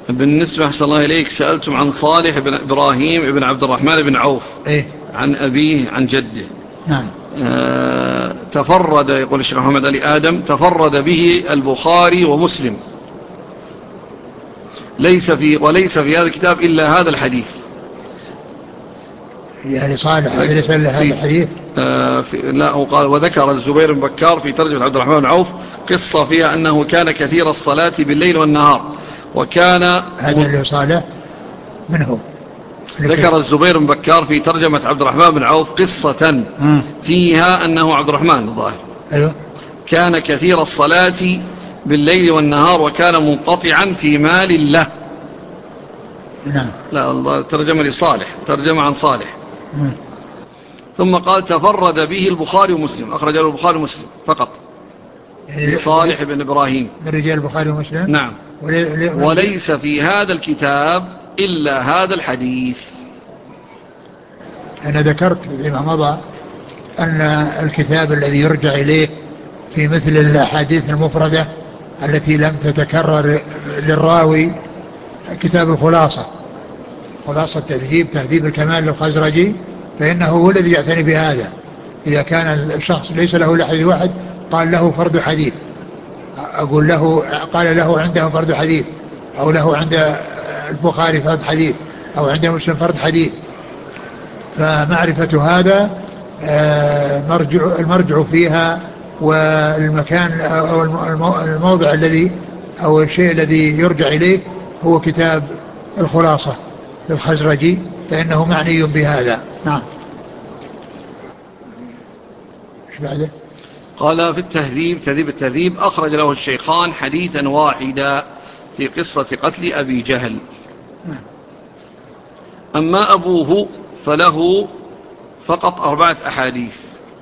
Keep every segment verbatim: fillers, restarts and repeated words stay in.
بالنسبة أحسن الله إليك، سألتم عن صالح بن إبراهيم بن عبد الرحمن بن عوف إيه؟ عن أبيه عن جده. نعم. آه تفرد، يقول الشيخ محمد علي آدم، تفرد به البخاري ومسلم، ليس في وليس في هذا الكتاب إلا هذا الحديث. يعني صالح هذا ليس إلا هذا الحديث. آه لا، هو قال وذكر الزبير بن بكار في ترجمة عبد الرحمن بن عوف قصة فيها أنه كان كثير الصلاة بالليل والنهار وكان هذا اللي صالح منه. ذكر الزبير بن بكار في ترجمة عبد الرحمن بن عوف قصة فيها أنه عبد الرحمن الظاهر أيوه كان كثير الصلاة بالليل والنهار وكان منقطعا في مال له. نعم. لا، الله ترجمة لصالح، ترجمة عن صالح. مم. ثم قال تفرد به البخاري ومسلم، أخرج له البخاري ومسلم فقط، يعني لصالح بن إبراهيم من رجال البخاري ومسلم. نعم. ولي... وليس في هذا الكتاب إلا هذا الحديث. أنا ذكرت فيما مضى أن الكتاب الذي يرجع إليه في مثل الأحاديث المفردة التي لم تتكرر للراوي كتاب الخلاصة، خلاصة تهذيب تهذيب الكمال للخزرجي، فإنه هو الذي يعتني بهذا. إذا كان الشخص ليس له إلا حديث واحد قال له فرد حديث، أقول له قال له عنده فرد حديث، أو له عند البخاري فرد حديث، أو عنده مسلم فرد حديث. فمعرفة هذا مرجع المرجع فيها والمكان أو الموضع الذي أو الشيء الذي يرجع إليه هو كتاب الخلاصة للخزرجي، فإنه معني بهذا. نعم. ايش بعده؟ قال في التهذيب، تهذيب التهذيب، أخرج له الشيخان حديثا واحدا في قصة قتل أبي جهل. أما أبوه فله فقط أربعة أحاديث.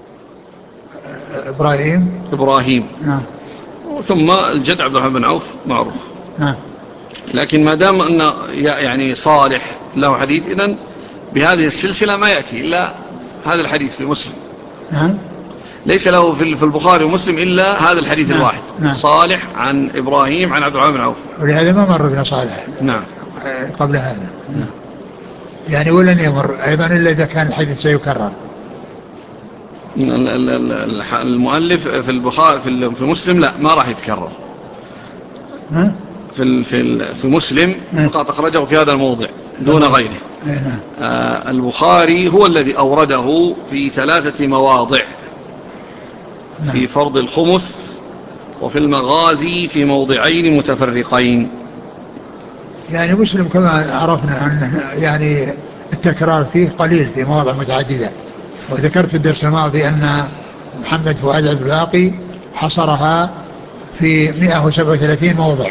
إبراهيم إبراهيم نعم. ثم الجد عبد الرحمن بن عوف معروف. نعم. لكن ما دام أن يعني صالح له حديث، إذن بهذه السلسلة ما يأتي إلا هذا الحديث في مسلم. نعم. ليس له في البخاري ومسلم إلا هذا الحديث نعم. الواحد. نعم. صالح عن إبراهيم عن عبد الرحمن بن عوف، ولهذا ما مر بنا صالح نعم قبل هذا. نعم. يعني ولن يمر أيضا إلا إذا كان الحديث سيكرر. المؤلف في البخاري في مسلم لا، ما راح يتكرر. ها؟ في في في مسلم فقط أخرجه في هذا الموضع دون غيره. نعم. آه البخاري هو الذي أورده في ثلاثة مواضع، نعم. في فرض الخمس وفي المغازي في موضعين متفرقين. يعني مسلم كما عرفنا أن يعني التكرار فيه قليل في مواضع متعددة، وذكرت في الدرس الماضي أن محمد فؤاد الباقي حصرها في مئة وسبعة وثلاثين موضع،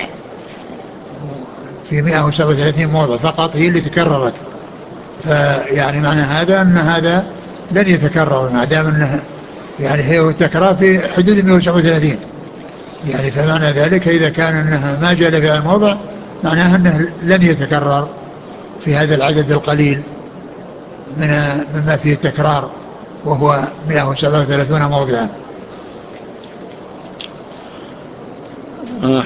في مئة وسبعة وثلاثين موضع فقط هي اللي تكررت. فيعني معنى هذا أن هذا لن يتكرر ما دام أنه يعني هي التكرار في حدود مئة وسبعة وثلاثين. يعني فمعنى ذلك إذا كان أنها ما جاء في هذا الموضع معناها أنه لن يتكرر في هذا العدد القليل من مما فيه التكرار، وهو مئة وسبعة وثلاثين موضعا.